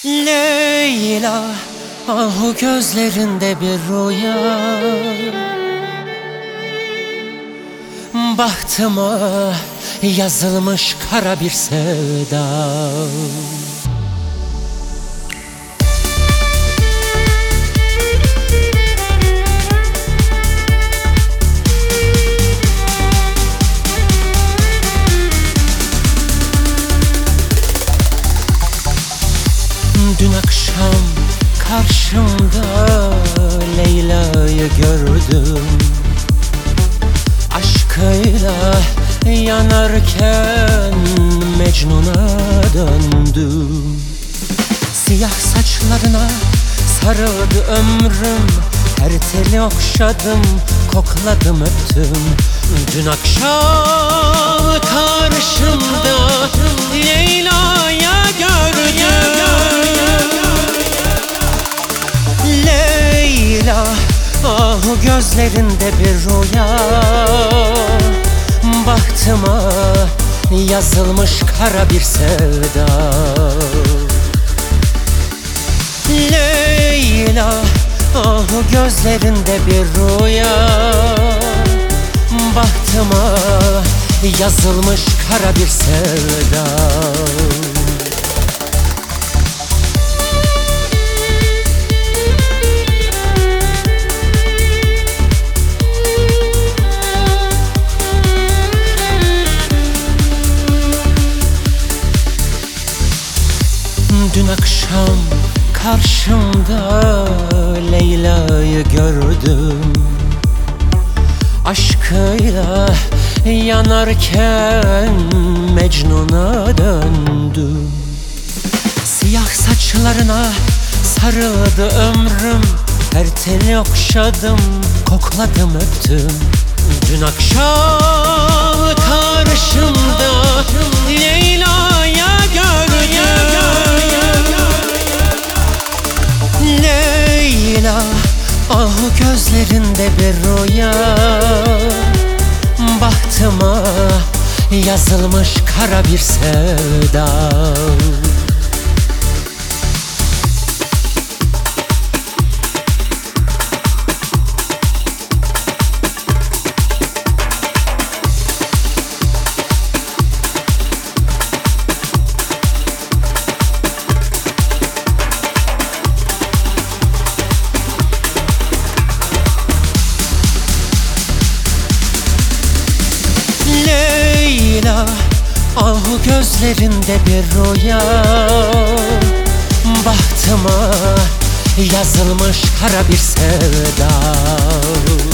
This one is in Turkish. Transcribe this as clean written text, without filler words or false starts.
Leyla, ah gözlerinde bir rüya, bahtıma yazılmış kara bir sevda. Dün akşam karşımda Leyla'yı gördüm, aşkıyla yanarken Mecnun'a döndüm. Siyah saçlarına sarıldı ömrüm, her teli okşadım, kokladım, öptüm. Dün akşam karşımda Leyla'yı gördüm. Leyla, ah gözlerinde bir rüya, bahtıma yazılmış kara bir sevda. Leyla, ah gözlerinde bir rüya, bahtıma yazılmış kara bir sevda. Dün akşam karşımda Leyla'yı gördüm, aşkıyla yanarken Mecnun'a döndüm. Siyah saçlarına sarıldı ömrüm, her teli okşadım, kokladım, öptüm. Dün akşam karşımda Leyla'yı gördüm. Leyla, ah gözlerinde bir rüya, bahtıma yazılmış kara bir sevda. Leyla, ah gözlerinde bir rüya, bahtıma yazılmış kara bir sevda.